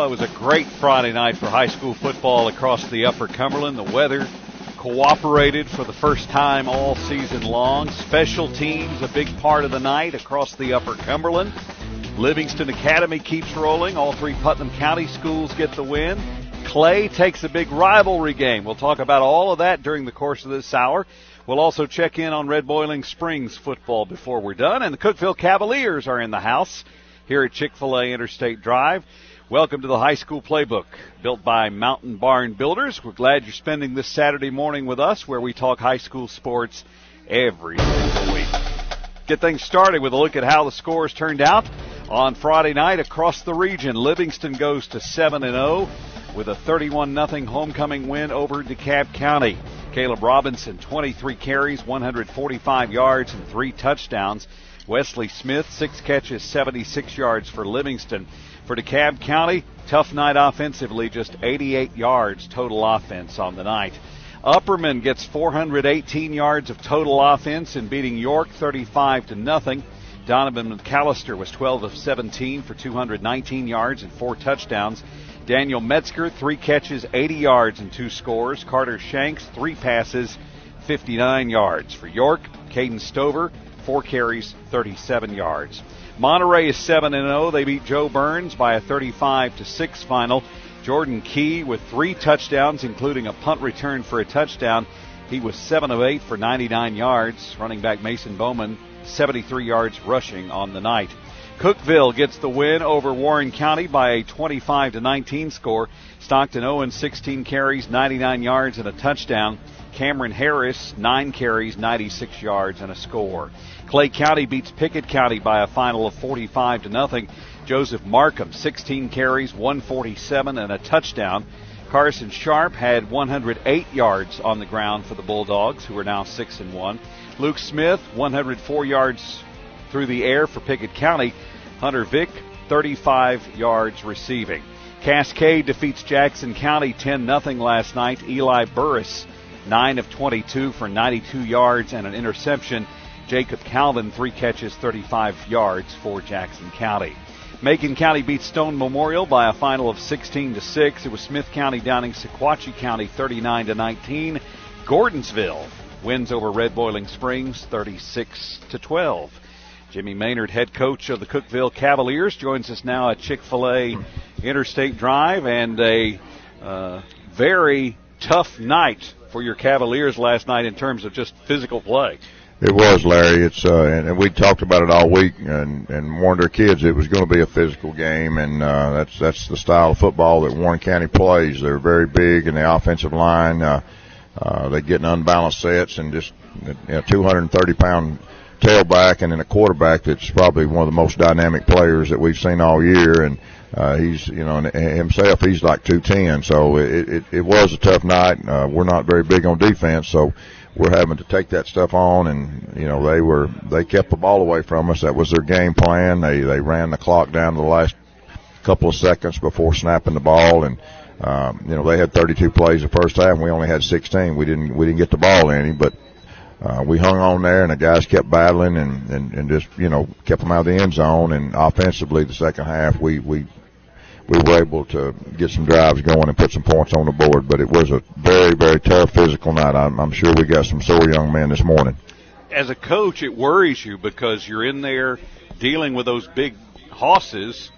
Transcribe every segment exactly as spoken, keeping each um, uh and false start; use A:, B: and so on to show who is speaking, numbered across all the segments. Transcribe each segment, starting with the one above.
A: Well, it was a great Friday night for high school football across the Upper Cumberland. The weather cooperated for the first time all season long. Special teams, a big part of the night across the Upper Cumberland. Livingston Academy keeps rolling. All three Putnam County schools get the win. Clay takes a big rivalry game. We'll talk about all of that during the course of this hour. We'll also check in on Red Boiling Springs football before we're done. And the Cookeville Cavaliers are in the house here at Chick-fil-A Interstate Drive. Welcome to the High School Playbook, built by Mountain Barn Builders. We're glad you're spending this Saturday morning with us, where we talk high school sports every single week. Get things started with a look at how the scores turned out on Friday night across the region. Livingston goes to seven and oh with a thirty-one nothing homecoming win over DeKalb County. Caleb Robinson, twenty-three carries, one hundred forty-five yards, and three touchdowns. Wesley Smith, six catches, seventy-six yards for Livingston. For DeKalb County, tough night offensively, just eighty-eight yards total offense on the night. Upperman gets four hundred eighteen yards of total offense in beating York thirty-five to nothing. Donovan McAllister was twelve of seventeen for two hundred nineteen yards and four touchdowns. Daniel Metzger, three catches, eighty yards and two scores. Carter Shanks, three passes, fifty-nine yards. For York, Caden Stover, four carries, thirty-seven yards. Monterey is seven and oh. They beat Joe Burns by a thirty-five to six final. Jordan Key with three touchdowns, including a punt return for a touchdown. He was seven of eight for ninety-nine yards. Running back Mason Bowman, seventy-three yards rushing on the night. Cookeville gets the win over Warren County by a twenty-five to nineteen score. Stockton Owens, sixteen carries, ninety-nine yards, and a touchdown. Cameron Harris, nine carries, ninety-six yards, and a score. Clay County beats Pickett County by a final of forty-five to nothing. Joseph Markham, sixteen carries, one forty-seven, and a touchdown. Carson Sharp had one hundred eight yards on the ground for the Bulldogs, who are now six and one. Luke Smith, one hundred four yards through the air for Pickett County. Hunter Vick, thirty-five yards receiving. Cascade defeats Jackson County ten nothing last night. Eli Burris, nine of twenty-two for ninety-two yards and an interception. Jacob Calvin, three catches, thirty-five yards for Jackson County. Macon County beats Stone Memorial by a final of sixteen to six. It was Smith County downing Sequatchie County thirty-nine to nineteen. Gordonsville wins over Red Boiling Springs thirty-six to twelve. Jimmy Maynard, head coach of the Cookeville Cavaliers, joins us now at Chick-fil-A Interstate Drive, and a uh, very tough night for your Cavaliers last night in terms of just physical play.
B: It was, Larry. It's uh, and, and we talked about it all week, and, and warned our kids it was going to be a physical game, and uh, that's that's the style of football that Warren County plays. They're very big in the offensive line. Uh, uh, they get in unbalanced sets, and just you know, two hundred thirty pound tailback, and then a quarterback that's probably one of the most dynamic players that we've seen all year. And uh, he's, you know, himself, he's like two ten. So it, it, it was a tough night. Uh, we're not very big on defense, so we're having to take that stuff on, and, you know, they were, they kept the ball away from us. That was their game plan. They, they ran the clock down to the last couple of seconds before snapping the ball. And, um, you know, they had thirty-two plays the first half, and we only had sixteen. We didn't, we didn't get the ball any, but, uh, we hung on there, and the guys kept battling and, and, and just, you know, kept them out of the end zone. And offensively, the second half, we, we, we were able to get some drives going and put some points on the board. But it was a very, very tough physical night. I'm, I'm sure we got some sore young men this morning.
A: As a coach, it worries you because you're in there dealing with those big hosses,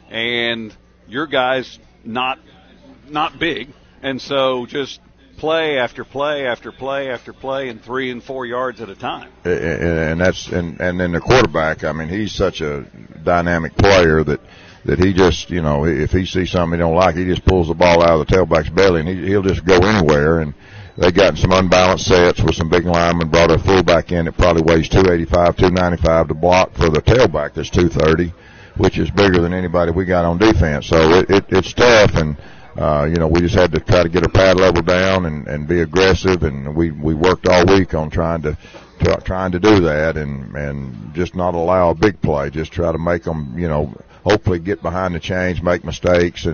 A: and your guys not not big, and so just play after play after play after play, and three and four yards at a time.
B: And, and that's and and then the quarterback. I mean, he's such a dynamic player that. that he just, you know, if he sees something he don't like, he just pulls the ball out of the tailback's belly, and he, he'll just go anywhere. And they got in some unbalanced sets with some big linemen, brought a fullback in that probably weighs two eighty-five, two ninety-five to block for the tailback that's two thirty, which is bigger than anybody we got on defense. So it, it, it's tough, and, uh, you know, we just had to try to get our pad level down and, and be aggressive, and we, we worked all week on trying to, to trying to do that and, and just not allow a big play, just try to make them, you know, hopefully get behind the chains, make mistakes, and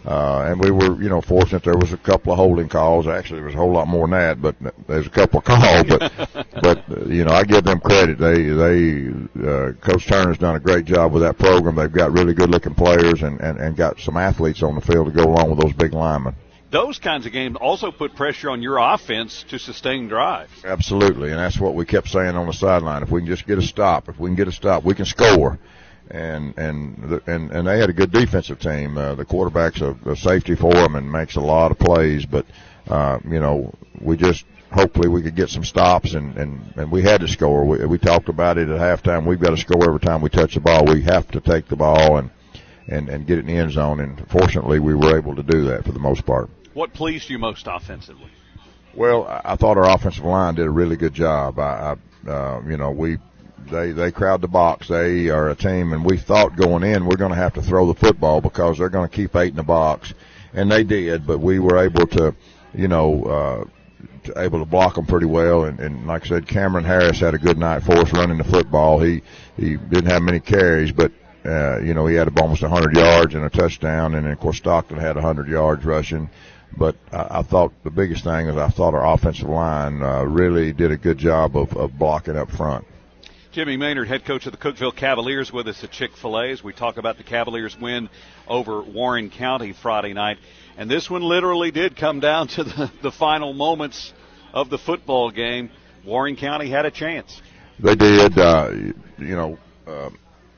B: Uh, and we were, you know, fortunate. There was a couple of holding calls. Actually, there was a whole lot more than that, but there's a couple of calls. But, but you know, I give them credit. They, they, uh, Coach Turner's done a great job with that program. They've got really good-looking players and, and, and got some athletes on the field to go along with those big linemen.
A: Those kinds of games also put pressure on your offense to sustain drives.
B: Absolutely, and that's what we kept saying on the sideline. If we can just get a stop, if we can get a stop, we can score. And and and and they had a good defensive team. Uh, the quarterback's a, a safety for them and makes a lot of plays. But uh, you know, we just hopefully we could get some stops, and and and we had to score. We we talked about it at halftime. We've got to score every time we touch the ball. We have to take the ball and and and get it in the end zone. And fortunately, we were able to do that for the most part.
A: What pleased you most offensively?
B: Well, I thought our offensive line did a really good job. I, I uh, you know, we. They they crowd the box. They are a team, and we thought going in we're going to have to throw the football because they're going to keep eight in the box, and they did. But we were able to, you know, uh, to, able to block them pretty well. And, and like I said, Cameron Harris had a good night for us running the football. He he didn't have many carries, but uh, you know he had almost one hundred yards and a touchdown. And then, of course, Stockton had one hundred yards rushing. But I, I thought the biggest thing is I thought our offensive line uh, really did a good job of, of blocking up front.
A: Jimmy Maynard, head coach of the Cookeville Cavaliers, with us at Chick-fil-A as we talk about the Cavaliers' win over Warren County Friday night. And this one literally did come down to the, the final moments of the football game. Warren County had a chance.
B: They did. Uh, you know, uh,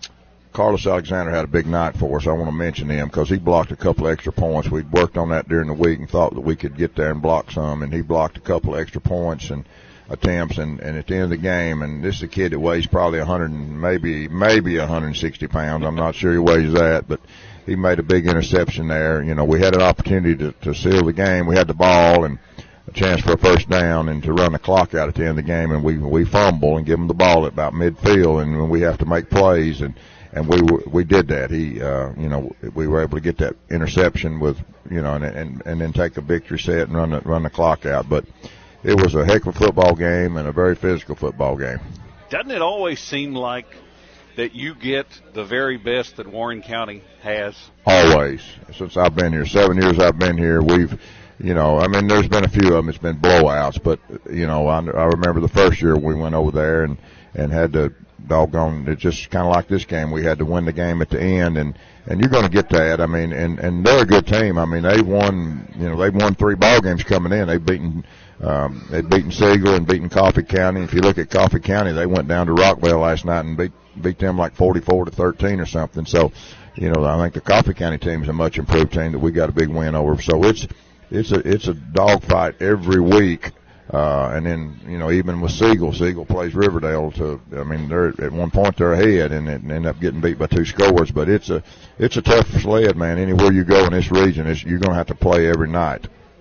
B: Carlos Alexander had a big night for us. I want to mention him because he blocked a couple extra points. We'd worked on that during the week and thought that we could get there and block some, and he blocked a couple extra points and attempts, and, and at the end of the game, and this is a kid that weighs probably one hundred, maybe maybe one hundred sixty pounds. I'm not sure he weighs that, but he made a big interception there. You know, we had an opportunity to, to seal the game. We had the ball and a chance for a first down and to run the clock out at the end of the game, and we we fumble and give him the ball at about midfield, and we have to make plays, and and we we did that. He, uh, you know, we were able to get that interception with, you know, and and and then take a victory set and run the, run the clock out, but. It was a heck of a football game and a very physical football game.
A: Doesn't it always seem like that you get the very best that Warren County has?
B: Always. Since I've been here, seven years I've been here, we've, you know, I mean, there's been a few of them. It's been blowouts, but, you know, I, I remember the first year we went over there and, and had to doggone, it's just kind of like this game. We had to win the game at the end, and, and you're going to get that. I mean, and, and they're a good team. I mean, they won, you know, they've won three ball games coming in. They've beaten, Um, they'd beaten Siegel and beaten Coffee County. If you look at Coffee County, they went down to Rockville last night and beat beat them like forty-four to thirteen or something. So, you know, I think the Coffee County team is a much improved team that we got a big win over. So it's it's a it's a dogfight every week. Uh, and then, you know, even with Siegel, Siegel plays Riverdale to, I mean, they're at one point they're ahead and, and end up getting beat by two scores. But it's a it's a tough sled, man. Anywhere you go in this region, it's, you're going to have to play every night.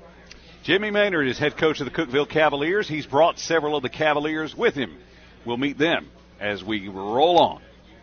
A: Jimmy Maynard is head coach of the Cookeville Cavaliers. He's brought several of the Cavaliers with him. We'll meet them as we roll on.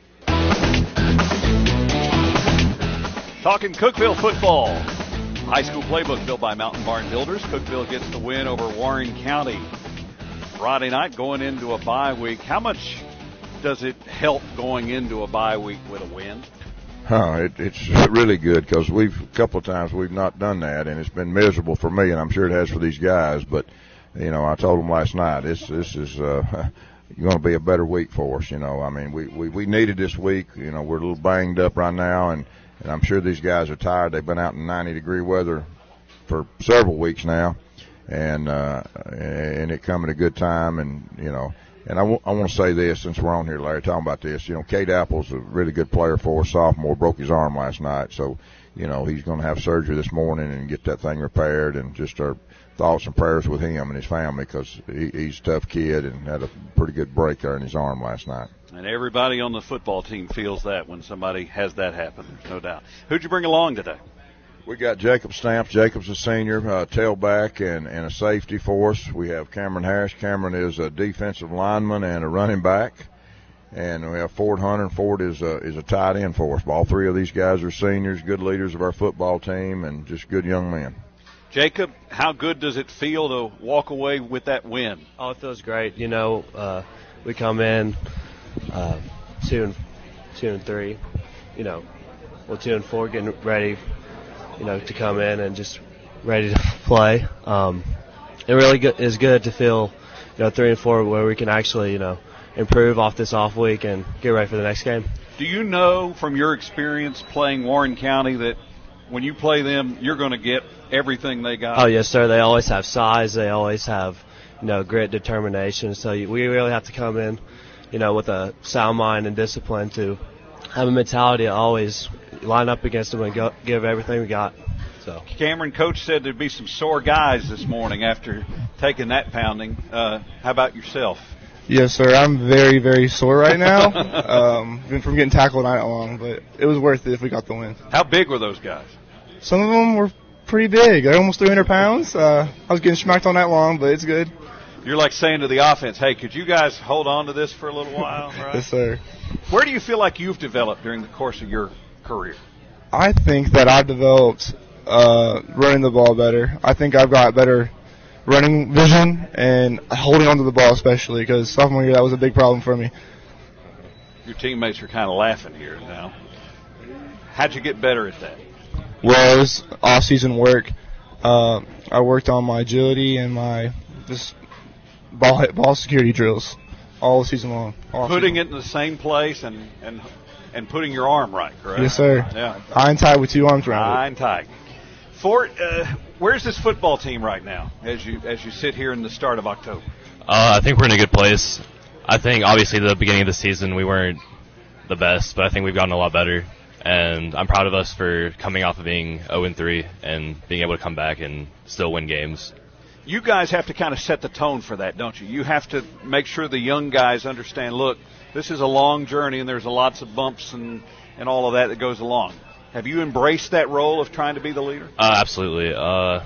A: Talking Cookeville football. High school playbook built by Mountain Barn Builders. Cookeville gets the win over Warren County Friday night going into a bye week. How much does it help going into a bye week with a win?
B: Huh, it, it's really good because we've a couple of times we've not done that, and it's been miserable for me, and I'm sure it has for these guys. But you know, I told them last night this this is uh, going to be a better week for us. You know, I mean, we, we we needed this week. You know, we're a little banged up right now, and and I'm sure these guys are tired. They've been out in ninety degree weather for several weeks now, and uh, and it come at a good time, and you know. And I, w- I want to say this, since we're on here, Larry, talking about this. You know, Cade Apple's a really good player for us, sophomore, broke his arm last night. So, you know, he's going to have surgery this morning and get that thing repaired. And just our thoughts and prayers with him and his family because he, he's a tough kid and had a pretty good break there in his arm last night.
A: And everybody on the football team feels that when somebody has that happen, there's no doubt. Who'd you bring along today?
B: We got Jacob Stamps. Jacob's a senior, uh, tailback and, and a safety for us. We have Cameron Harris. Cameron is a defensive lineman and a running back. And we have Ford Hunter. Ford is a, is a tight end for us. All three of these guys are seniors, good leaders of our football team, and just good young men.
A: Jacob, how good does it feel to walk away with that win?
C: Oh, it feels great. You know, uh, we come in uh, two and two and three. You know, well, two and four, getting ready you know, to come in and just ready to play. Um, it really good, is good to feel, you know, three and four where we can actually, you know, improve off this off week and get ready for the next game.
A: Do you know from your experience playing Warren County that when you play them, you're going to get everything they got?
C: Oh, yes, sir. They always have size. They always have, you know, grit, determination. So you, we really have to come in, you know, with a sound mind and discipline to have a mentality to always line up against them and go, give everything we got. So
A: Cameron, Coach said there'd be some sore guys this morning after taking that pounding. Uh, how about yourself?
D: Yes, sir. I'm very, very sore right now um, from getting tackled all night long, but it was worth it if we got the win.
A: How big were those guys?
D: Some of them were pretty big. They're almost three hundred pounds. Uh, I was getting smacked all night long, but it's good.
A: You're like saying to the offense, hey, could you guys hold on to this for a little while? Right?
D: Yes, sir.
A: Where do you feel like you've developed during the course of your career?
D: I think that I've developed uh, running the ball better. I think I've got better running vision and holding onto the ball, especially because sophomore year that was a big problem for me.
A: Your teammates are kind of laughing here now. How'd you get better at that?
D: Well, it was off-season work. Uh, I worked on my agility and my just ball ball security drills all season long. All
A: putting
D: season.
A: it in the same place and, and and putting your arm right, correct?
D: Yes, sir.
A: Yeah.
D: High and tight with two arms around
A: High
D: it.
A: and tight. Fort, uh, where's this football team right now as you as you sit here in the start of October?
E: Uh, I think we're in a good place. I think obviously the beginning of the season we weren't the best, but I think we've gotten a lot better. And I'm proud of us for coming off of being oh and three and being able to come back and still win games.
A: You guys have to kind of set the tone for that, don't you? You have to make sure the young guys understand, look, this is a long journey and there's lots of bumps and, and all of that that goes along. Have you embraced that role of trying to be the leader?
E: Uh, absolutely. Uh,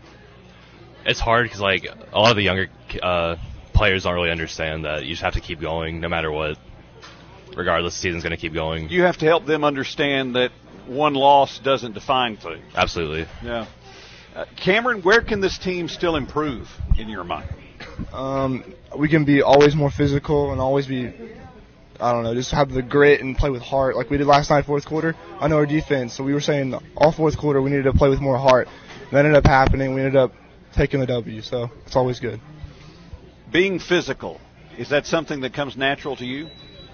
E: it's hard because, like, a lot of the younger uh, players don't really understand that you just have to keep going no matter what. Regardless, the season's going to keep going.
A: You have to help them understand that one loss doesn't define things.
E: Absolutely.
A: Yeah. Uh, Cameron, where can this team still improve in your mind?
D: Um, we can be always more physical and always be, I don't know, just have the grit and play with heart like we did last night, fourth quarter. I know our defense, so we were saying all fourth quarter we needed to play with more heart. That ended up happening. We ended up taking the W, so it's always good.
A: Being physical, is that something that comes natural to you?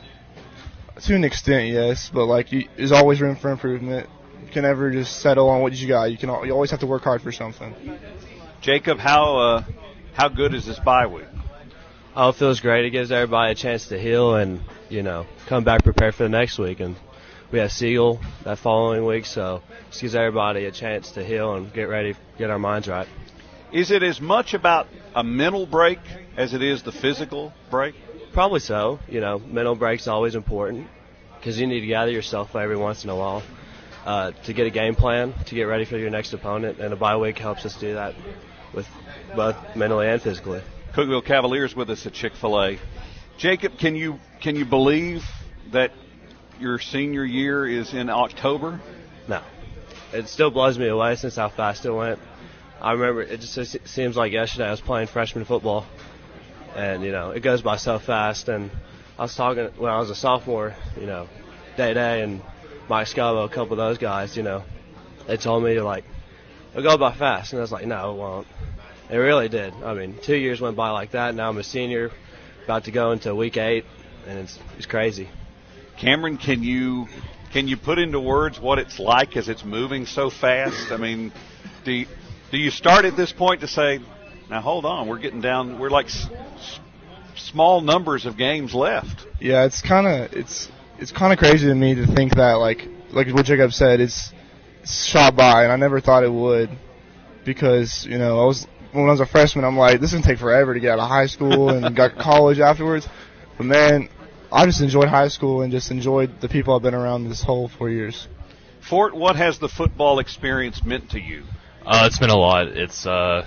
D: To an extent, yes, but like you, there's always room for improvement. You can never just settle on what you got. You can you always have to work hard for something.
A: Jacob, how uh, how good is this bye week?
C: Oh, it feels great. It gives everybody a chance to heal and, you know, come back prepared for the next week. And we have Siegel that following week, so it gives everybody a chance to heal and get ready, get our minds right.
A: Is it as much about a mental break as it is the physical break?
C: Probably so. You know, mental break's always important because you need to gather yourself every once in a while uh, to get a game plan, to get ready for your next opponent, and a bye week helps us do that with both mentally and physically.
A: Cookeville Cavaliers with us at Chick-fil-A. Jacob, can you can you believe that your senior year is in October?
C: No. It still blows me away since how fast it went. I remember it just it seems like yesterday I was playing freshman football. And, you know, it goes by so fast. And I was talking when I was a sophomore, you know, Day Day and Mike Scavo, a couple of those guys, you know, they told me, like, it'll go by fast. And I was like, no, it won't. It really did. I mean, two years went by like that. Now I'm a senior, about to go into week eight, and it's it's crazy.
A: Cameron, can you can you put into words what it's like as it's moving so fast? I mean, do you, do you start at this point to say, now hold on, we're getting down, we're like s- s- small numbers of games left.
D: Yeah, it's kind of it's it's kind of crazy to me to think that like like what Jacob said, it's, it's shot by, and I never thought it would because you know I was when I was a freshman, I'm like this is gonna take forever to get out of high school and got college afterwards. But man, I just enjoyed high school and just enjoyed the people I've been around this whole four years.
A: Fort, what has the football experience meant to you?
E: Uh, it's been a lot. It's uh.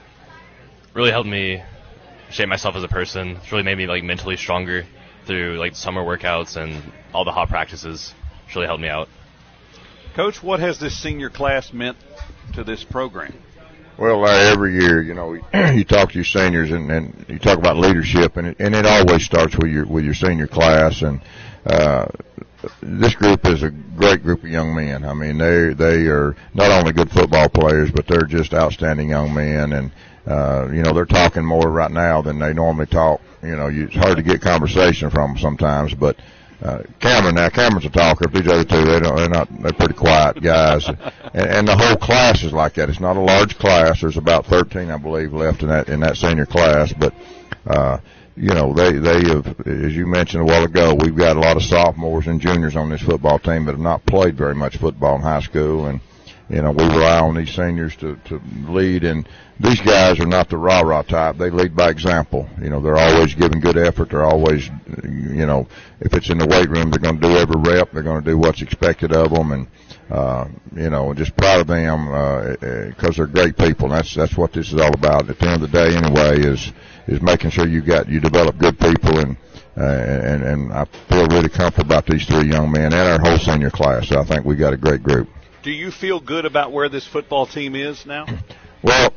E: really helped me shape myself as a person. It's really made me like mentally stronger through like summer workouts and all the hot practices. It's really helped me out.
A: Coach, what has this senior class meant to this program?
B: Well, uh, every year, you know, you talk to your seniors and, and you talk about leadership, and it, and it always starts with your with your senior class. And uh, this group is a great group of young men. I mean, they they are not only good football players, but they're just outstanding young men. And uh, you know, they're talking more right now than they normally talk. You know, you, it's hard to get conversation from them sometimes. But uh, Cameron, now Cameron's a talker. If these other two, they don't, they're not. They're pretty quiet guys. and, and the whole class is like that. It's not a large class. There's about thirteen, I believe, left in that in that senior class. But uh, you know, they, they have, as you mentioned a while ago, we've got a lot of sophomores and juniors on this football team that have not played very much football in high school. And, you know, we rely on these seniors to, to lead. And these guys are not the rah-rah type. They lead by example. You know, they're always giving good effort. They're always, you know, if it's in the weight room, they're going to do every rep. They're going to do what's expected of them. And, uh, you know, just proud of them, uh, because they're great people. That's, that's what this is all about. At the end of the day, anyway, is, is making sure you got, you develop good people. And, uh, and, and I feel really comfortable about these three young men and our whole senior class. I think we got a great group.
A: Do you feel good about where this football team is now?
B: Well,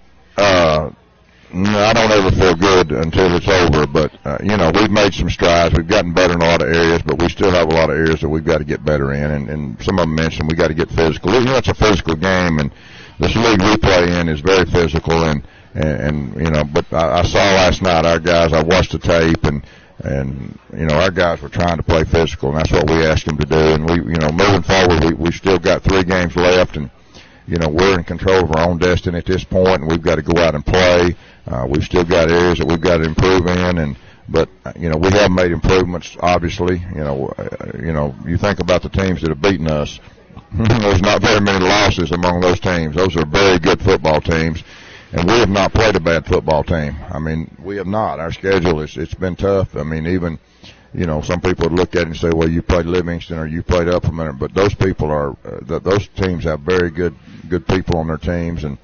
B: uh, no, I don't ever feel good until it's over, but, uh, you know, we've made some strides. We've gotten better in a lot of areas, but we still have a lot of areas that we've got to get better in, and, and some of them mentioned we got to get physical. You know, it's a physical game, and this league we play in is very physical, and, and, and you know, but I, I saw last night our guys, I watched the tape, and, and, you know, our guys were trying to play physical, and that's what we asked them to do, and we, you know, moving forward, we, we've still got three games left, and, you know, we're in control of our own destiny at this point, and we've got to go out and play. Uh, we've still got areas that we've got to improve in, and but you know we have made improvements. Obviously, you know, uh, you know, you think about the teams that have beaten us. There's not very many losses among those teams. Those are very good football teams, and we have not played a bad football team. I mean, we have not. Our schedule is it's been tough. I mean, even. You know, some people would look at it and say, well, you played Livingston or you played Upperman, but those people are, uh, those teams have very good, good people on their teams, and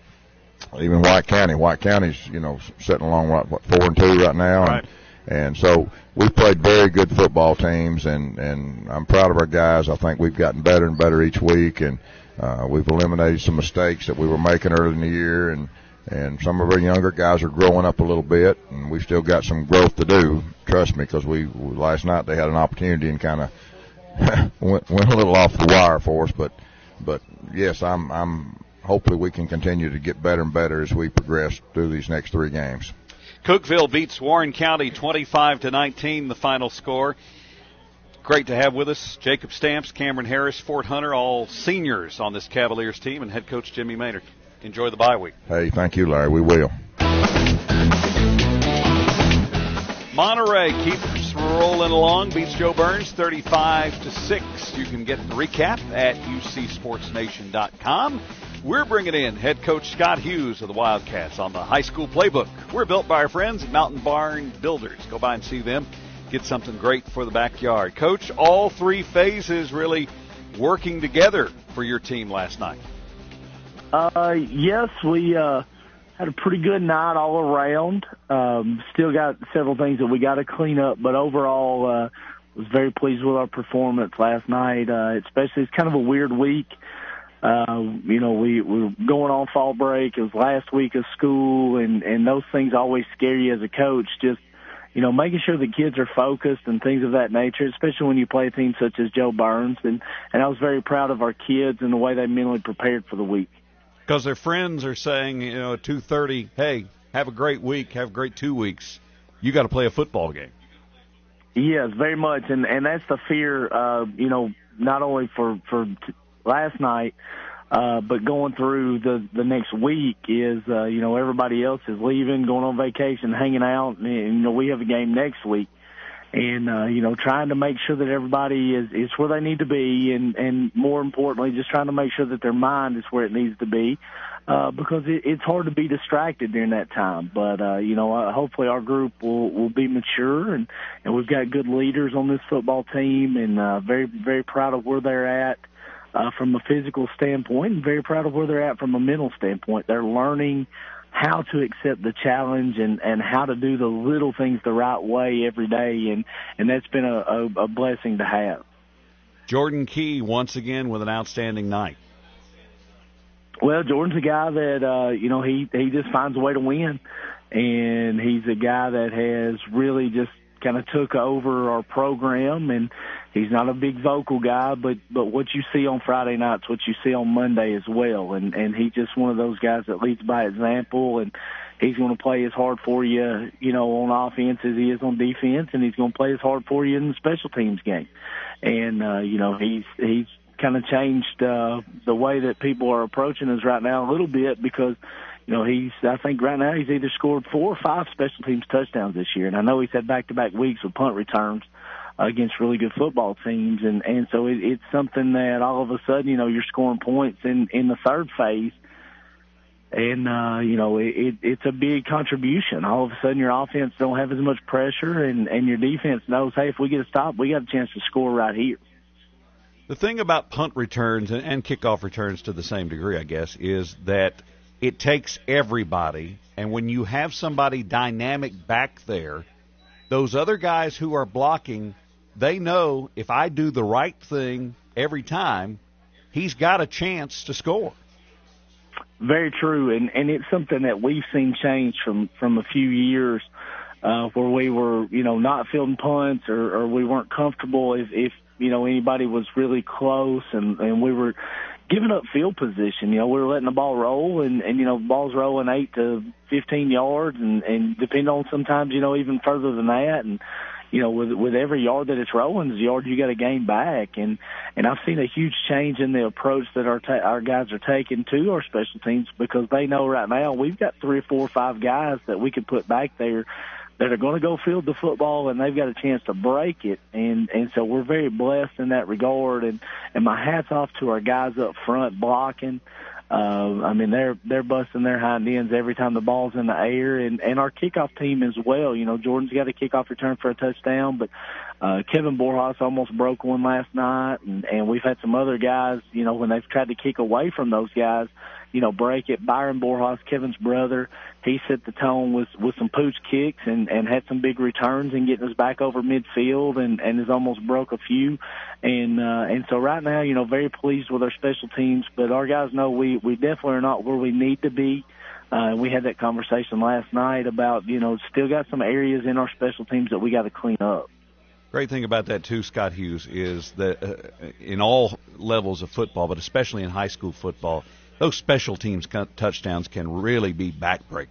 B: even White County. White County's, you know, sitting along, what, what four and two right now.
A: Right.
B: And, and so we've played very good football teams, and, and I'm proud of our guys. I think we've gotten better and better each week, and, uh, we've eliminated some mistakes that we were making early in the year, and, and some of our younger guys are growing up a little bit, and we've still got some growth to do. Trust me, because we last night they had an opportunity and kind of went, went a little off the wire for us. But, but yes, I'm, I'm. Hopefully, we can continue to get better and better as we progress through these next three games.
A: Cookeville beats Warren County twenty-five to nineteen. The final score. Great to have with us Jacob Stamps, Cameron Harris, Fort Hunter, all seniors on this Cavaliers team, and head coach Jimmy Maynard. Enjoy the bye week.
B: Hey, thank you, Larry. We will.
A: Monterey keeps rolling along, beats Joe Burns thirty-five to six. You can get the recap at U C Sports Nation dot com. We're bringing in head coach Scott Hughes of the Wildcats on the high school playbook. We're built by our friends at Mountain Barn Builders. Go by and see them. Get something great for the backyard. Coach, all three phases really working together for your team last night.
F: Uh, yes, we uh, had a pretty good night all around. Um, still got several things that we got to clean up, but overall, uh, was very pleased with our performance last night. Uh, especially, it's kind of a weird week. Uh, you know, we, we were going on fall break. It was last week of school, and, and those things always scare you as a coach. Just, you know, making sure the kids are focused and things of that nature, especially when you play a team such as Joe Burns. And, and I was very proud of our kids and the way they mentally prepared for the week.
A: Because their friends are saying, you know, at two thirty, hey, have a great week, have a great two weeks. You got to play a football game.
F: Yes, very much, and and that's the fear, uh, you know, not only for for t- last night, uh, but going through the the next week is, uh, you know, everybody else is leaving, going on vacation, hanging out, and, and you know, we have a game next week. And, uh, you know, trying to make sure that everybody is, is where they need to be, and, and more importantly, just trying to make sure that their mind is where it needs to be, uh, because it, it's hard to be distracted during that time. But, uh, you know, uh, hopefully our group will, will be mature, and, and we've got good leaders on this football team, and uh, very, very proud of where they're at uh, from a physical standpoint, and very proud of where they're at from a mental standpoint. They're learning how to accept the challenge and, and how to do the little things the right way every day, and, and that's been a, a, a blessing to have.
A: Jordan Key, once again, with an outstanding night.
F: Well, Jordan's a guy that, uh, you know, he, he just finds a way to win, and he's a guy that has really just kind of took over our program, and he's not a big vocal guy, but but what you see on Friday nights, what you see on Monday as well, and and he's just one of those guys that leads by example, and he's going to play as hard for you, you know, on offense as he is on defense, and he's going to play as hard for you in the special teams game. And uh, you know, he's he's kind of changed uh, the way that people are approaching us right now a little bit, because you know, he's, I think right now he's either scored four or five special teams touchdowns this year. And I know he's had back-to-back weeks with punt returns uh, against really good football teams. And, and so it, it's something that all of a sudden, you know, you're scoring points in, in the third phase. And, uh, you know, it, it, it's a big contribution. All of a sudden your offense don't have as much pressure, and, and your defense knows, hey, if we get a stop, we got a chance to score right here.
A: The thing about punt returns and, and kickoff returns to the same degree, I guess, is that it takes everybody, and when you have somebody dynamic back there, those other guys who are blocking, they know if I do the right thing every time, he's got a chance to score.
F: Very true, and, and it's something that we've seen change from, from a few years uh, where we were, you know, not fielding punts, or, or we weren't comfortable if, if, you know, anybody was really close, and, and we were giving up field position. You know, we were letting the ball roll, and, and you know, the ball's rolling eight to fifteen yards, and, and depending on sometimes, you know, even further than that. And, you know, with with every yard that it's rolling is a yard you got to gain back. And, and I've seen a huge change in the approach that our ta- our guys are taking to our special teams, because they know right now we've got three or four or five guys that we could put back there that are going to go field the football, and they've got a chance to break it. And, and so we're very blessed in that regard. And, and my hat's off to our guys up front blocking. Uh, I mean, they're, they're busting their hind ends every time the ball's in the air, and, and our kickoff team as well. You know, Jordan's got a kickoff return for a touchdown, but, uh, Kevin Borjas almost broke one last night. And, and we've had some other guys, you know, when they've tried to kick away from those guys, you know, break it. Byron Borjas, Kevin's brother, he set the tone with, with some pooch kicks and, and had some big returns and getting us back over midfield, and, and has almost broke a few. And, uh, and so right now, you know, very pleased with our special teams, but our guys know we, we definitely are not where we need to be. Uh, and we had that conversation last night about, you know, still got some areas in our special teams that we got to clean up.
A: Great thing about that, too, Scott Hughes, is that uh, in all levels of football, but especially in high school football, those special teams touchdowns can really be backbreakers.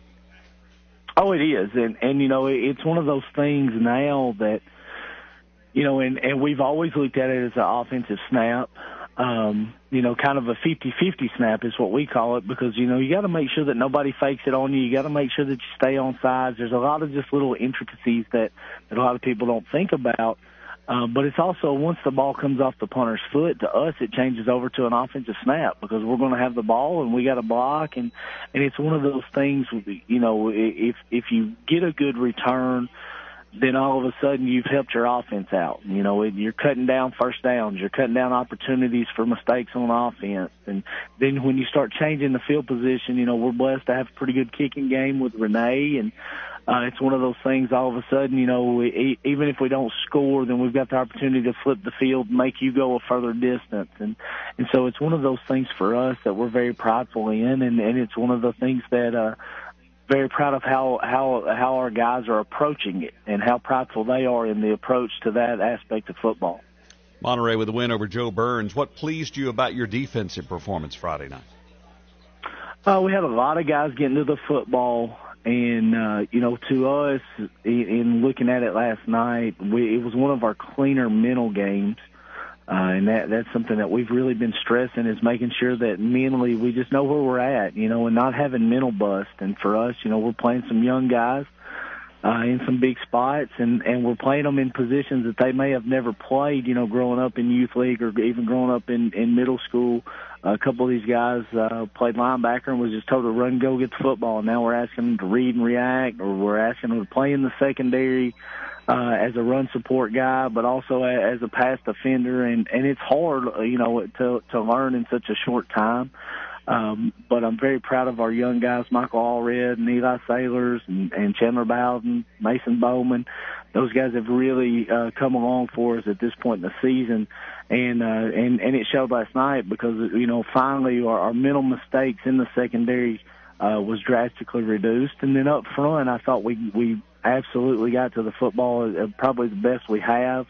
F: Oh, it is. And, and you know, it's one of those things now that, you know, and, and we've always looked at it as an offensive snap. Um, you know, kind of a fifty-fifty snap is what we call it, because, you know, you got to make sure that nobody fakes it on you. You got to make sure that you stay on sides. There's a lot of just little intricacies that, that a lot of people don't think about. Uh, but it's also, once the ball comes off the punter's foot, to us it changes over to an offensive snap, because we're going to have the ball and we got to block. And, and it's one of those things, you know, if, if you get a good return, then all of a sudden you've helped your offense out. You know, you're cutting down first downs. You're cutting down opportunities for mistakes on offense. And then when you start changing the field position, you know, we're blessed to have a pretty good kicking game with Renee. And uh, it's one of those things, all of a sudden, you know, we, even if we don't score, then we've got the opportunity to flip the field, make you go a further distance. And, and so it's one of those things for us that we're very prideful in. And, and it's one of the things that, uh, very proud of how, how, how our guys are approaching it and how prideful they are in the approach to that aspect of football.
A: Monterey with a win over Joe Burns. What pleased you about your defensive performance Friday night?
F: Uh, we had a lot of guys getting to the football, and, uh, you know, to us, in, in looking at it last night, we, it was one of our cleaner mental games. Uh, and that, that's something that we've really been stressing, is making sure that mentally we just know where we're at, you know, and not having mental bust. And for us, you know, we're playing some young guys, uh, in some big spots, and, and we're playing them in positions that they may have never played, you know, growing up in youth league or even growing up in, in middle school. Uh, a couple of these guys, uh, played linebacker and was just told to run, go get the football. And now we're asking them to read and react, or we're asking them to play in the secondary, Uh, as a run support guy, but also as a past offender. And, and it's hard, you know, to, to learn in such a short time. Um, but I'm very proud of our young guys, Michael Allred and Eli Sailors and, and Chandler Bowden, Mason Bowman. Those guys have really, uh, come along for us at this point in the season. And, uh, and, and it showed last night, because, you know, finally our, our mental mistakes in the secondary, uh, was drastically reduced. And then up front, I thought we, we, absolutely got to the football, uh, probably the best we have.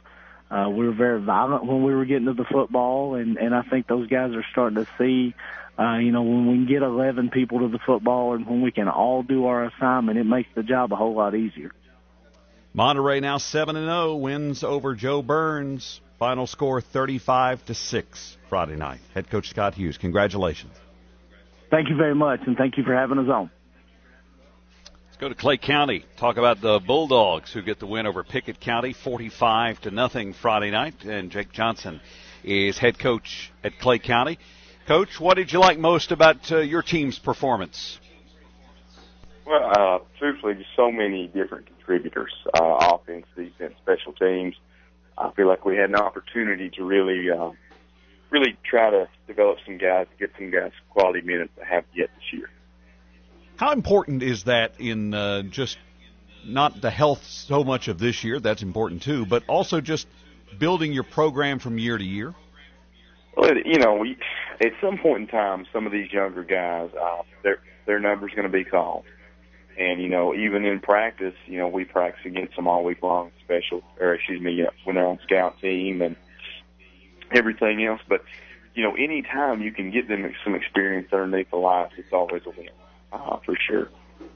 F: Uh, we were very violent when we were getting to the football, and, and I think those guys are starting to see, uh, you know, when we can get eleven people to the football and when we can all do our assignment, it makes the job a whole lot easier.
A: Monterey now seven and oh, wins over Joe Burns. Final score thirty-five to six Friday night. Head coach Scott Hughes, congratulations.
F: Thank you very much, and thank you for having us on.
A: Let's go to Clay County. Talk about the Bulldogs who get the win over Pickett County, forty-five to nothing Friday night. And Jake Johnson is head coach at Clay County. Coach, what did you like most about uh, your team's performance?
G: Well, uh, truthfully, just so many different contributors, uh, offense, defense, special teams. I feel like we had an opportunity to really, uh, really try to develop some guys, get some guys quality minutes that haven't yet this year.
A: How important is that in uh, just not the health so much of this year, that's important too, but also just building your program from year to year?
G: Well, you know, we, at some point in time, some of these younger guys, uh, their their number's going to be called. And, you know, even in practice, you know, we practice against them all week long, special, or excuse me, when they're on scout team and everything else. But, you know, any time you can get them some experience underneath the lights, it's always a win, uh, for sure.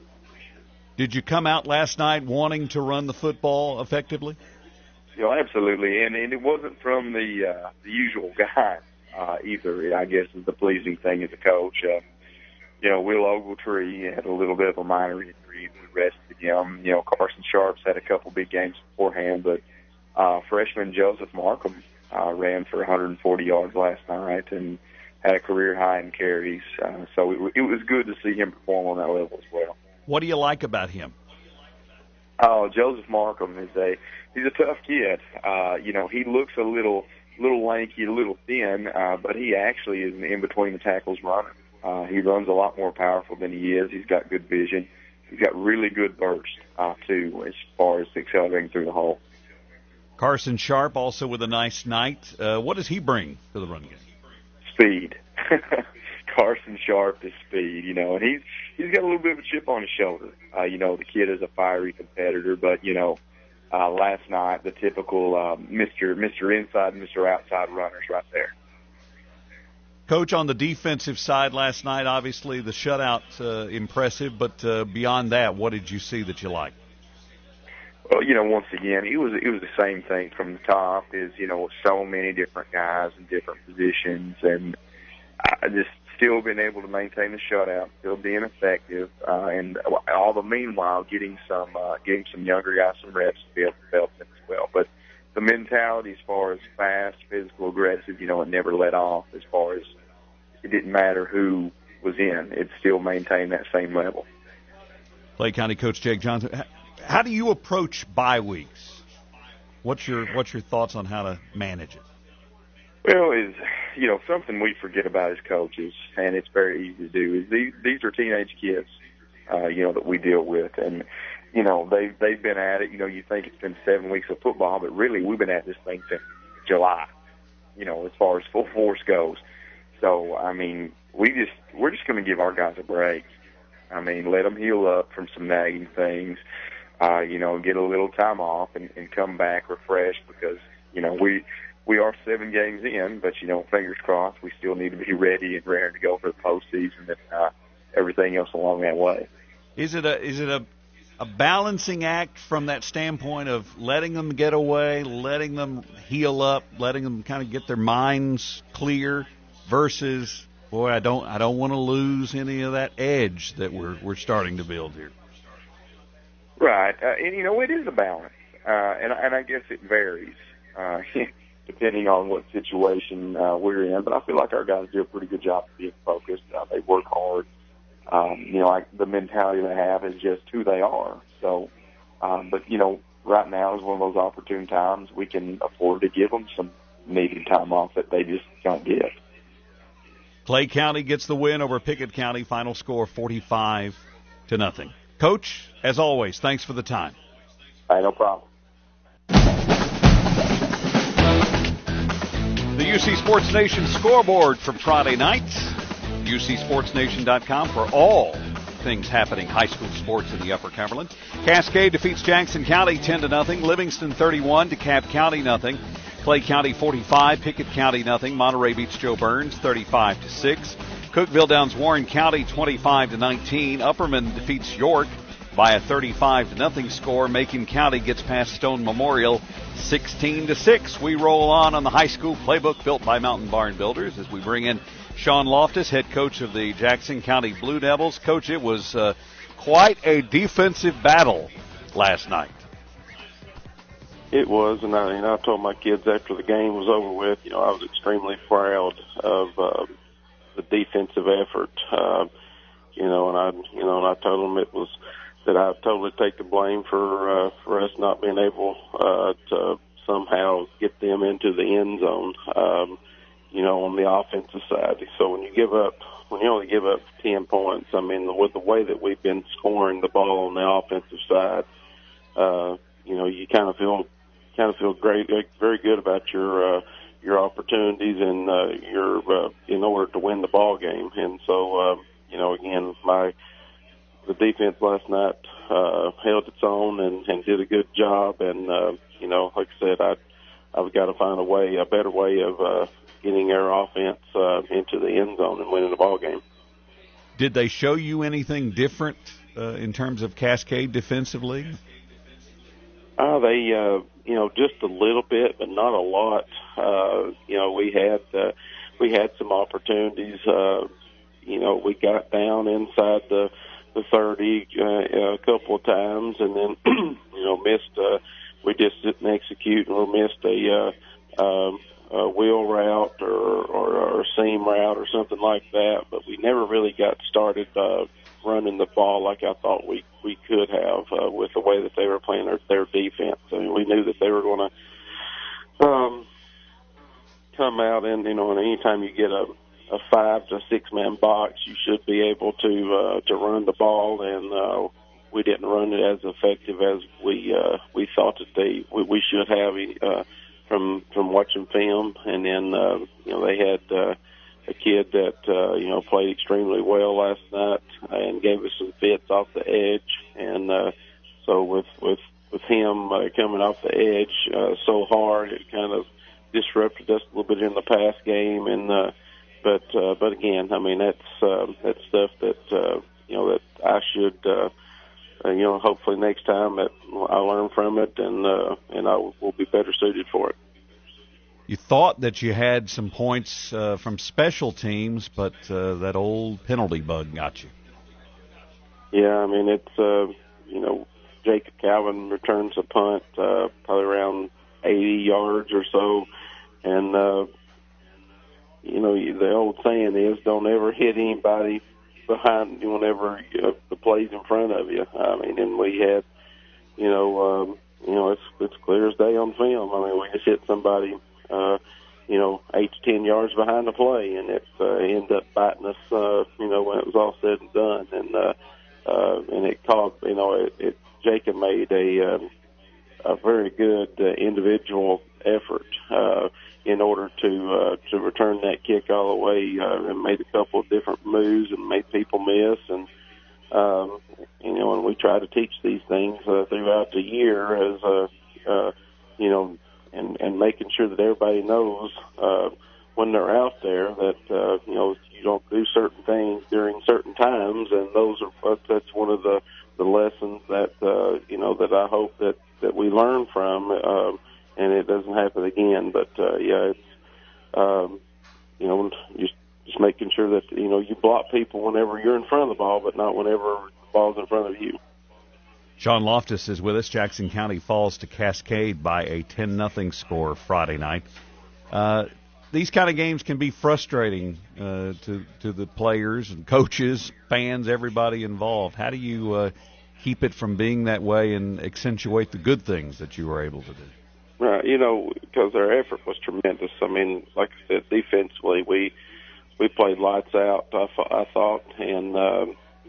A: Did you come out last night wanting to run the football effectively?
G: You know, absolutely. And, and it wasn't from the, uh, the usual guy, uh, either, I guess, is the pleasing thing as a coach. Uh, You know, Will Ogletree had a little bit of a minor injury. We rested him. You know, Carson Sharps had a couple big games beforehand, but uh, freshman Joseph Markham uh, ran for one hundred forty yards last night and had a career high in carries. Uh, so it, it was good to see him perform on that level as well.
A: What do you like about him?
G: Oh, Joseph Markham is a he's a tough kid. Uh, you know, he looks a little little lanky, a little thin, uh, but he actually is an in between the tackles runner. Uh, he runs a lot more powerful than he is. He's got good vision. He's got really good burst, uh, too, as far as accelerating through the hole.
A: Carson Sharp also with a nice night. Uh, what does he bring to the run game?
G: Speed. Carson Sharp is speed, you know, and he's he's got a little bit of a chip on his shoulder. Uh, you know, the kid is a fiery competitor, but, you know, uh, last night, the typical uh, Mister Mister Inside, Mister Outside runners right there.
A: Coach, on the defensive side last night, obviously the shutout, uh, impressive, but uh, beyond that, what did you see that you liked?
G: Well, you know, once again, it was it was the same thing from the top. Is you know, so many different guys in different positions, and I just still been able to maintain the shutout, still being effective, uh, and all the meanwhile getting some uh, getting some younger guys some reps to be able to develop them as well. But the mentality as far as fast, physical, aggressive, you know, it never let off. As far as it didn't matter who was in, it still maintained that same level.
A: Clay County coach Jake Johnson, how do you approach bye weeks? What's your what's your thoughts on how to manage it?
G: Well, is you know something we forget about as coaches, and it's very easy to do. Is these these are teenage kids, uh, you know, that we deal with, and you know they they've been at it. You know, you think it's been seven weeks of football, but really we've been at this thing since July. You know, as far as full force goes. So I mean, we just we're just going to give our guys a break. I mean, let them heal up from some nagging things. Uh, you know, get a little time off and, and come back refreshed because you know we. We are seven games in, but, you know, fingers crossed, we still need to be ready and ready to go for the postseason and uh, everything else along that way.
A: Is it a is it a, a balancing act from that standpoint of letting them get away, letting them heal up, letting them kind of get their minds clear versus, boy, I don't I don't want to lose any of that edge that we're we're starting to build here?
G: Right. Uh, and, you know, it is a balance, uh, and, and I guess it varies. Uh depending on what situation uh, we're in. But I feel like our guys do a pretty good job of being focused. Uh, they work hard. Um, you know, like the mentality they have is just who they are. So, um, but, you know, right now is one of those opportune times we can afford to give them some needed time off that they just don't get.
A: Clay County gets the win over Pickett County. Final score forty-five to nothing. Coach, as always, thanks for the time.
G: Hey, no problem.
A: The U C Sports Nation scoreboard from Friday night. U C Sports Nation dot com for all things happening high school sports in the Upper Cumberland. Cascade defeats Jackson County ten to nothing. Livingston thirty-one, DeKalb County nothing. Clay County forty-five, Pickett County nothing. Monterey beats Joe Burns thirty-five to six. Cookeville downs Warren County twenty-five to nineteen. Upperman defeats York by a thirty-five to nothing score. Macon County gets past Stone Memorial sixteen to six. We roll on on the high school playbook built by Mountain Barn Builders as we bring in Sean Loftus, head coach of the Jackson County Blue Devils. Coach, it was uh, quite a defensive battle last night.
H: It was, and I, and I told my kids after the game was over with, you know, I was extremely proud of uh, the defensive effort. Uh, you know, and I, you know, and I told them it was that I totally take the blame for uh, for us not being able uh, to somehow get them into the end zone. Um, you know, on the offensive side. So when you give up, when you only give up ten points, I mean, with the way that we've been scoring the ball on the offensive side, uh, you know, you kind of feel kind of feel great, very good about your uh, your opportunities and uh, your uh, in order to win the ball game. And so, uh, you know, again, my the defense last night uh, held its own and, and did a good job. And uh, you know, like I said, I I've got to find a way, a better way of uh, getting our offense uh, into the end zone and winning the ball game.
A: Did they show you anything different uh, in terms of Cascade defensively?
H: Uh, they, uh, you know, just a little bit, but not a lot. Uh, you know, we had uh, we had some opportunities. Uh, you know, we got down inside the the thirty uh, a couple of times, and then you know missed. Uh, we just didn't execute, and we missed a. Uh, um, a wheel route or, or, or a seam route or something like that, but we never really got started uh, running the ball like I thought we, we could have uh, with the way that they were playing their, their defense. I mean, we knew that they were going to um, come out and, you know, and anytime you get a, a five to six man box, you should be able to uh, to run the ball, and uh, we didn't run it as effective as we uh, we thought that they we, we should have. Uh, From from watching film, and then uh, you know they had uh, a kid that uh, you know played extremely well last night and gave us some fits off the edge, and uh, so with with with him uh, coming off the edge uh, so hard, it kind of disrupted us a little bit in the pass game, and uh, but uh, but again, I mean that's uh, that's stuff that uh, you know that I should. Uh, Uh, you know, hopefully next time that I learn from it, and uh, and I will be better suited for it.
A: You thought that you had some points uh, from special teams, but uh, that old penalty bug got you.
H: Yeah, I mean it's uh, you know Jacob Calvin returns a punt uh, probably around eighty yards or so, and uh, you know the old saying is don't ever hit anybody behind you whenever uh, the play's in front of you. I mean, and we had, you know, um, you know, it's it's clear as day on film. I mean, we just hit somebody, uh, you know, eight to ten yards behind the play, and it uh, ended up biting us, uh, you know, when it was all said and done. And uh, uh, and it caught, you know, it, it Jacob made a um, a very good uh, individual effort uh, in order to uh, to return that kick all the way, uh, and made a couple of different moves and made people miss. And um, you know, and we try to teach these things uh, throughout the year as uh, uh, you know, and and making sure that everybody knows uh, when they're out there that uh, you know you don't do certain things during certain times, and those are that's one of the the lessons that uh, you know that I hope that that we learn from. Uh, and it doesn't happen again. But, uh, yeah, it's, um, you know, just, just making sure that, you know, you block people whenever you're in front of the ball, but not whenever the ball's in front of you.
A: Sean Loftus is with us. Jackson County falls to Cascade by a ten nothing score Friday night. Uh, these kind of games can be frustrating uh, to, to the players and coaches, fans, everybody involved. How do you uh, keep it from being that way and accentuate the good things that you were able to do?
H: Right, you know, because their effort was tremendous. I mean, like I said, defensively, we we played lights out. I, I thought, and uh,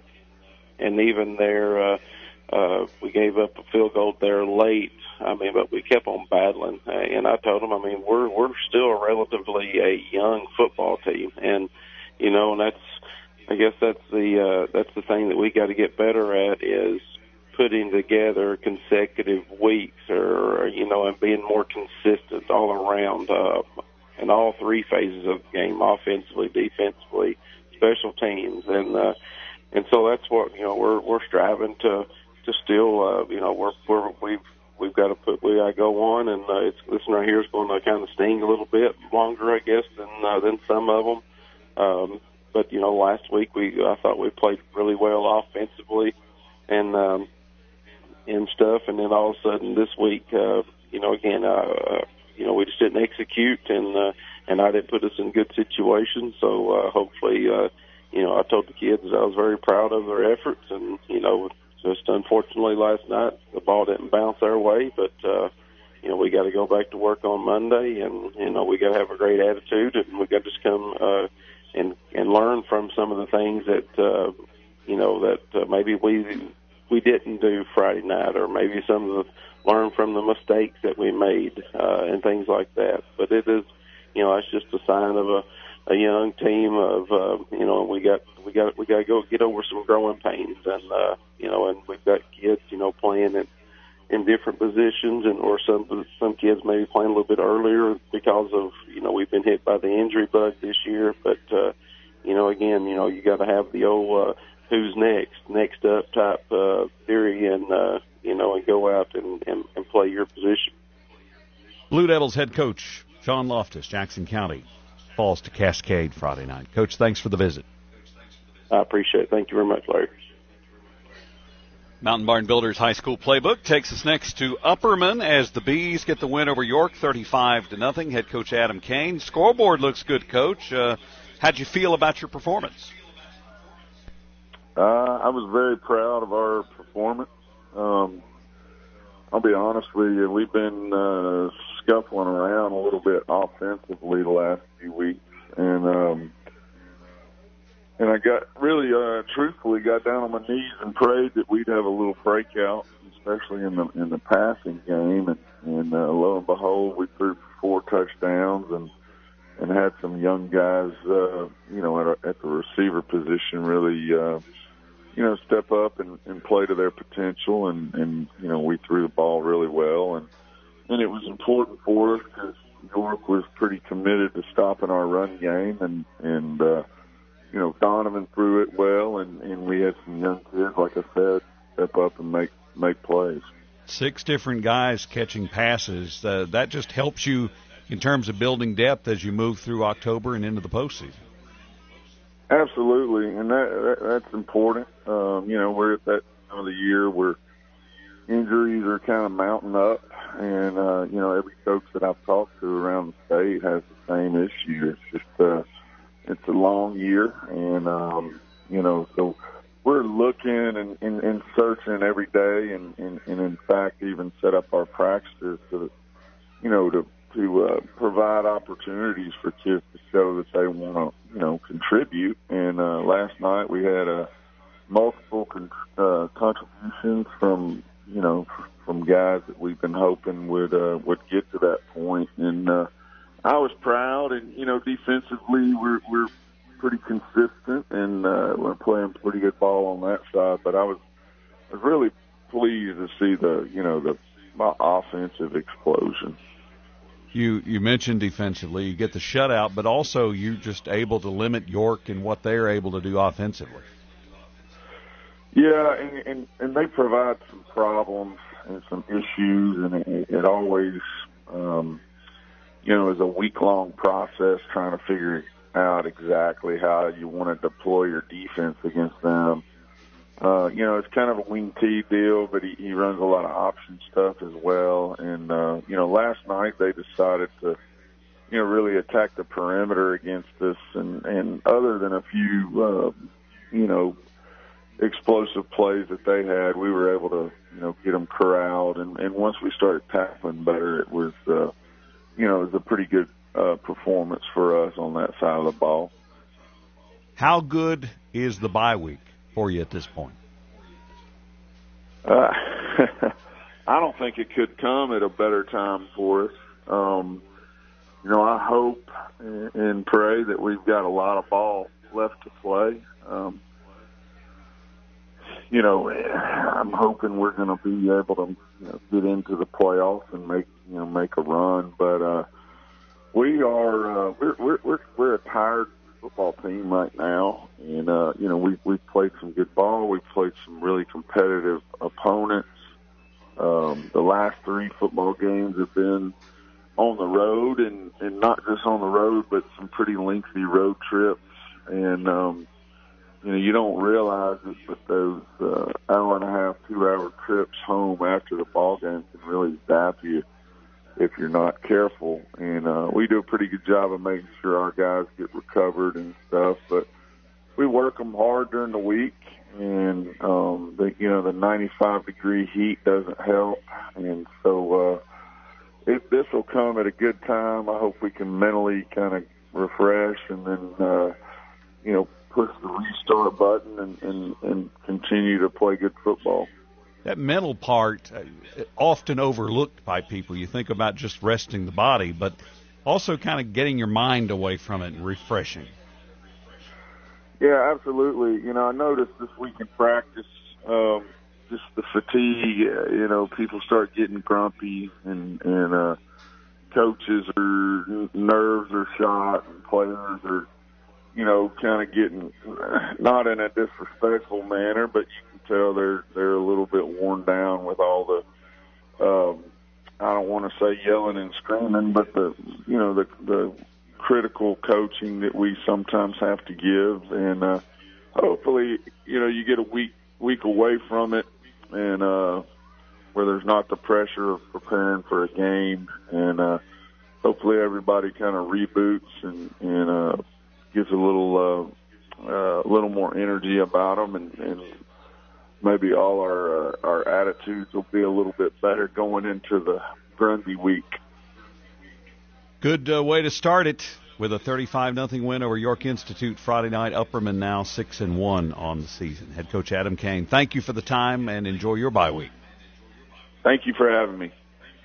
H: and even there, uh, uh, we gave up a field goal there late. I mean, but we kept on battling. Uh, and I told them, I mean, we're we're still a relatively a young football team, and you know, and that's I guess that's the uh, that's the thing that we got to get better at is putting together consecutive weeks, or you know, and being more consistent all around uh, in all three phases of the game: offensively, defensively, special teams, and uh, and so that's what you know we're we're striving to to still uh, you know we're we're we've we've got to put we got to go on, and uh, it's this one right here is going to kind of sting a little bit longer, I guess, than uh, than some of them. Um, but you know, last week we I thought we played really well offensively, and um, and stuff, and then all of a sudden this week, uh, you know, again, uh, you know, we just didn't execute, and uh, and I didn't put us in good situations. So uh, hopefully, uh, you know, I told the kids that I was very proud of their efforts, and you know, just unfortunately last night the ball didn't bounce our way, but uh, you know, we got to go back to work on Monday, and you know, we got to have a great attitude, and we got to just come uh, and and learn from some of the things that uh, you know that uh, maybe we. we didn't do Friday night, or maybe some of the learn from the mistakes that we made uh, and things like that. But it is, you know, it's just a sign of a, a young team of, uh, you know, we got we got we got to go get over some growing pains, and uh, you know, and we've got kids, you know, playing in in different positions, and or some some kids maybe playing a little bit earlier because of, you know, we've been hit by the injury bug this year. But uh, you know, again, you know, you got to have the old. Uh, who's next, next up type uh, theory, and, uh, you know, and go out and, and, and play your position.
A: Blue Devils head coach Sean Loftus, Jackson County, falls to Cascade Friday night. Coach, thanks for the visit.
H: I appreciate it. Thank you very much, Larry.
A: Mountain Barn Builders High School playbook takes us next to Upperman as the Bees get the win over York, thirty-five to nothing. Head coach Adam Kane. Scoreboard looks good, Coach. Uh, how'd you feel about your performance?
I: Uh, I was very proud of our performance. Um, I'll be honest with you, we've been uh, scuffling around a little bit offensively the last few weeks, and um, and I got really, uh, truthfully, got down on my knees and prayed that we'd have a little breakout, especially in the in the passing game, and, and uh, lo and behold, we threw four touchdowns and. and had some young guys, uh, you know, at, our, at the receiver position really, uh, you know, step up and, and play to their potential. And, and, you know, we threw the ball really well. And, and it was important for us because York was pretty committed to stopping our run game. And, and uh, you know, Donovan threw it well. And, and we had some young kids, like I said, step up and make, make plays.
A: Six different guys catching passes. Uh, that just helps you in terms of building depth as you move through October and into the postseason.
I: Absolutely, and that, that that's important. Um, you know, we're at that time of the year where injuries are kind of mounting up, and uh, you know, every coach that I've talked to around the state has the same issue. It's just uh, it's a long year, and um, you know, so we're looking and, and, and searching every day, and, and, and in fact, even set up our practices to, you know, to to uh, provide opportunities for kids to show that they want to, you know, contribute. And uh, last night we had uh, multiple con- uh, contributions from, you know, from guys that we've been hoping would uh, would get to that point. And uh, I was proud. And you know, defensively we're we're pretty consistent, and uh, we're playing pretty good ball on that side. But I was I was really pleased to see the, you know, the my offensive explosion.
A: You you mentioned defensively, you get the shutout, but also you just able to limit York and what they're able to do offensively.
I: Yeah, and and, and they provide some problems and some issues, and it, it always, um, you know, is a week-long process trying to figure out exactly how you want to deploy your defense against them. Uh, you know, it's kind of a wing T deal, but he, he runs a lot of option stuff as well. And, uh, you know, last night they decided to, you know, really attack the perimeter against us. And, and other than a few, uh, you know, explosive plays that they had, we were able to, you know, get them corralled. And, and once we started tackling better, it was, uh, you know, it was a pretty good uh, performance for us on that side of the ball.
A: How good is the bye week for you at this point?
I: Uh, I don't think it could come at a better time for us. Um, you know, I hope and pray that we've got a lot of ball left to play. Um, you know, I'm hoping we're going to be able to you know, get into the playoffs and make you know make a run. But uh, we are uh, we're, we're we're we're a tired football team right now, and uh, you know we we played some good ball. We played some really competitive opponents. Um, the last three football games have been on the road, and, and not just on the road, but some pretty lengthy road trips. And, um, you know, you don't realize it, but those uh, hour and a half, two-hour trips home after the ball game can really zap you if you're not careful. And uh, we do a pretty good job of making sure our guys get recovered and stuff, but we work them hard during the week. And, um, the, you know, the ninety-five degree heat doesn't help. And so, uh, it, this will come at a good time. I hope we can mentally kind of refresh and then, uh, you know, push the restart button and, and, and continue to play good football.
A: That mental part, uh, often overlooked by people. You think about just resting the body, but also kind of getting your mind away from it and refreshing.
I: Yeah, absolutely. You know, I noticed this week in practice, um, just the fatigue, uh, you know, people start getting grumpy and, and, uh, coaches are, nerves are shot and players are, you know, kind of getting, not in a disrespectful manner, but you can tell they're, they're a little bit worn down with all the, um, I don't want to say yelling and screaming, but the, you know, the, the, critical coaching that we sometimes have to give, and uh, hopefully, you know, you get a week week away from it, and uh, where there's not the pressure of preparing for a game, and uh, hopefully everybody kind of reboots and, and uh, gives a little uh, uh, little more energy about them, and, and maybe all our uh, our attitudes will be a little bit better going into the Grundy week.
A: Good uh, way to start it with a thirty-five nothing win over York Institute Friday night. Upperman now six and one on the season. Head coach Adam Kane, thank you for the time and enjoy your bye week.
I: Thank you for having me.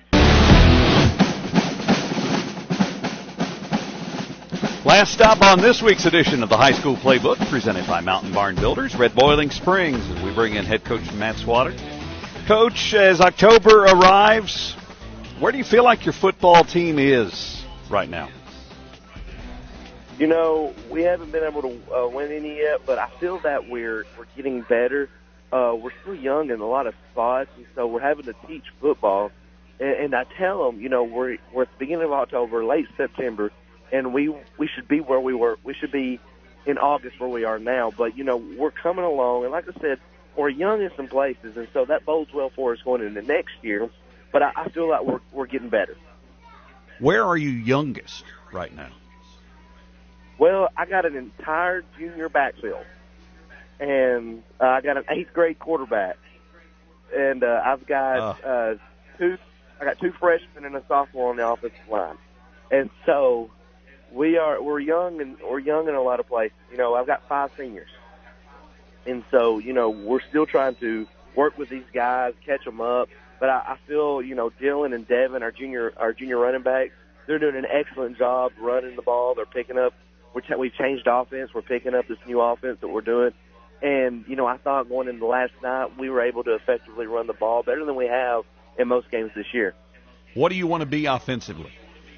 A: Last stop on this week's edition of the High School Playbook, presented by Mountain Barn Builders, Red Boiling Springs, as we bring in head coach Matt Swatter. Coach, as October arrives, where do you feel like your football team is right now?
J: You know, we haven't been able to uh, win any yet, but I feel that we're we're getting better. Uh, we're still young in a lot of spots, and so we're having to teach football. And, and I tell them, you know, we're we're at the beginning of October, late September, and we we should be where we were. We should be in August where we are now. But you know, we're coming along, and like I said, we're young in some places, and so that bodes well for us going into next year. But I, I feel like we're we're getting better.
A: Where are you youngest right now?
J: Well, I got an entire junior backfield, and uh, I got an eighth grade quarterback, and uh, I've got uh. uh, two. I got two freshmen and a sophomore on the offensive line, and so we are we're young and we're young in a lot of places. You know, I've got five seniors, and so you know we're still trying to work with these guys, catch them up. But I, I feel you know Dylan and Devin, our junior our junior running backs, they're doing an excellent job running the ball. They're picking up. We've changed offense. We're picking up this new offense that we're doing. And, you know, I thought going into last night we were able to effectively run the ball better than we have in most games this year.
A: What do you want to be offensively?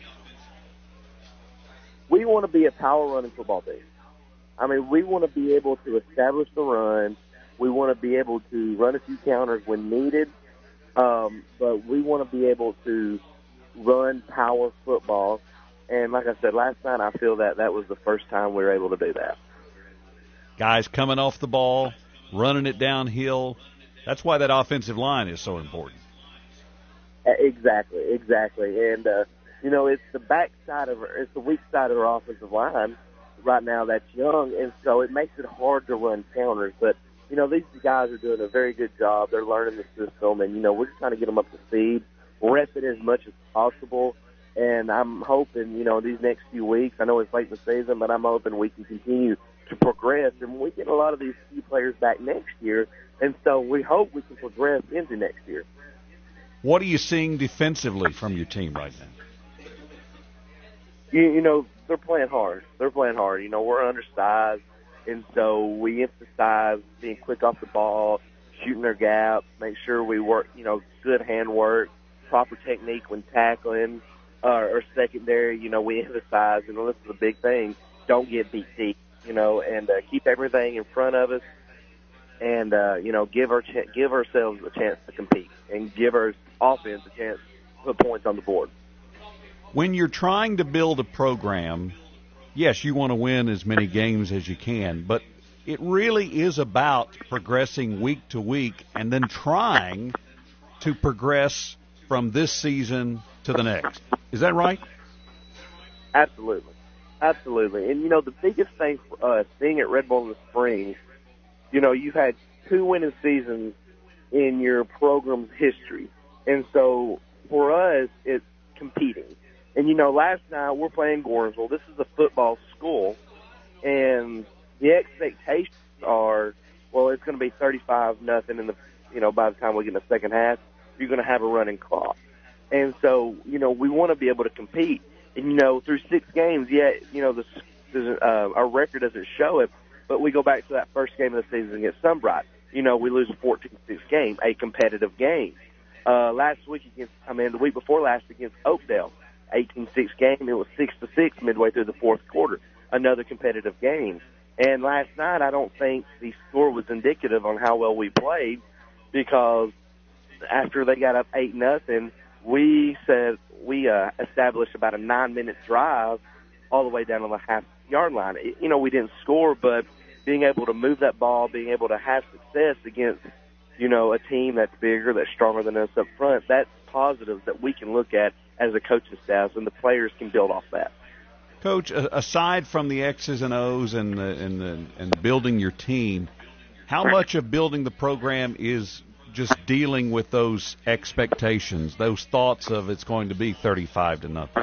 J: We want to be a power-running football team. I mean, we want to be able to establish the run. We want to be able to run a few counters when needed. Um, but we want to be able to run power football. And like I said, last night I feel that that was the first time we were able to do that.
A: Guys coming off the ball, running it downhill. That's why that offensive line is so important.
J: Exactly, exactly. And, uh, you know, it's the back side of our, it's the weak side of our offensive line right now that's young, and so it makes it hard to run counters. But, you know, these guys are doing a very good job. They're learning the system, and, you know, we're just trying to get them up to speed, rep it as much as possible. And I'm hoping, you know, these next few weeks, I know it's late in the season, but I'm hoping we can continue to progress. And we get a lot of these key players back next year, and so we hope we can progress into next year.
A: What are you seeing defensively from your team right now?
J: You, you know, they're playing hard. They're playing hard. You know, we're undersized. And so we emphasize being quick off the ball, shooting their gaps, make sure we work, you know, good hand work, proper technique when tackling uh, or secondary. You know, we emphasize, and this is a big thing, don't get beat deep, you know, and uh, keep everything in front of us and, uh, you know, give our ch- give ourselves a chance to compete and give our offense a chance to put points on the board.
A: When you're trying to build a program, yes, you want to win as many games as you can, but it really is about progressing week to week and then trying to progress from this season to the next. Is that right?
J: Absolutely. Absolutely. And, you know, the biggest thing for us, being at Red Bull in the Springs, you know, you've had two winning seasons in your program's history. And so for us, it's competing. And, you know, last night we're playing Gornsville. This is a football school. And the expectations are, well, it's going to be thirty-five nothing in the, you know, by the time we get in the second half, you're going to have a running clock. And so, you know, we want to be able to compete. And, you know, through six games, yeah, you know, the, uh, our record doesn't show it, but we go back to that first game of the season against Sunbright. You know, we lose a fourteen six game, a competitive game. Uh, last week against, I mean, the week before last against Oakdale, eighteen six game. It was six to six midway through the fourth quarter. Another competitive game. And last night, I don't think the score was indicative on how well we played, because after they got up eight nothing, we said we uh, established about a nine minute drive all the way down on the half yard line. It, you know, we didn't score, but being able to move that ball, being able to have success against, you know, a team that's bigger, that's stronger than us up front, that's positives that we can look at as a coaching staff, and the players can build off that.
A: Coach, aside from the X's and O's and the, and the, and building your team, how much of building the program is just dealing with those expectations, those thoughts of it's going to be thirty-five to nothing?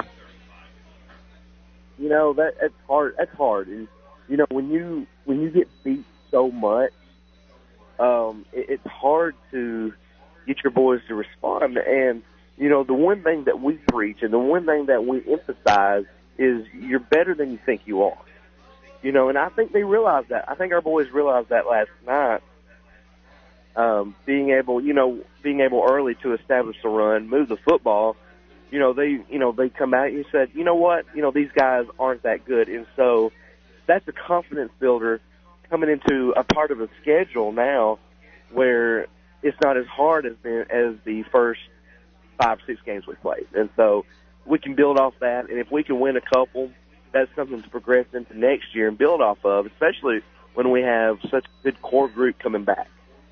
J: You know, that that's hard. That's hard. And, you know, when you when you get beat so much, um, it, it's hard to get your boys to respond. And, you know, the one thing that we preach and the one thing that we emphasize is you're better than you think you are. You know, and I think they realized that. I think our boys realized that last night. Um, being able, you know, being able early to establish the run, move the football, you know, they, you know, they come out and said, you know what, you know, these guys aren't that good. And so that's a confidence builder coming into a part of a schedule now where it's not as hard as the, as the first five, six games we played. And so we can build off that. And if we can win a couple, that's something to progress into next year and build off of, especially when we have such a good core group coming back.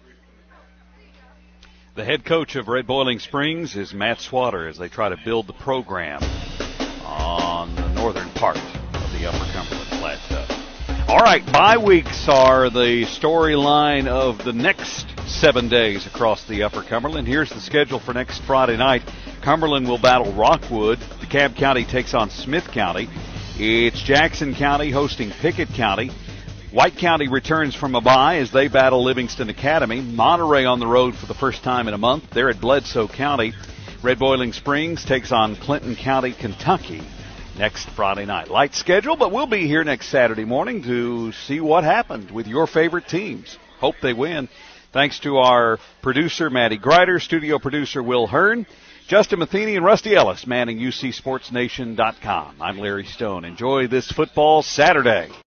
A: The head coach of Red Boiling Springs is Matt Swatter as they try to build the program on the northern part of the Upper Cumberland Plateau. All right, bye weeks are the storyline of the next seven days across the Upper Cumberland. Here's the schedule for next Friday night. Cumberland will battle Rockwood. DeKalb County takes on Smith County. It's Jackson County hosting Pickett County. White County returns from a bye as they battle Livingston Academy. Monterey on the road for the first time in a month. They're at Bledsoe County. Red Boiling Springs takes on Clinton County, Kentucky next Friday night. Light schedule, but we'll be here next Saturday morning to see what happened with your favorite teams. Hope they win. Thanks to our producer, Maddie Greider, studio producer, Will Hearn, Justin Matheny, and Rusty Ellis manning U C Sports Nation dot com. I'm Larry Stone. Enjoy this football Saturday.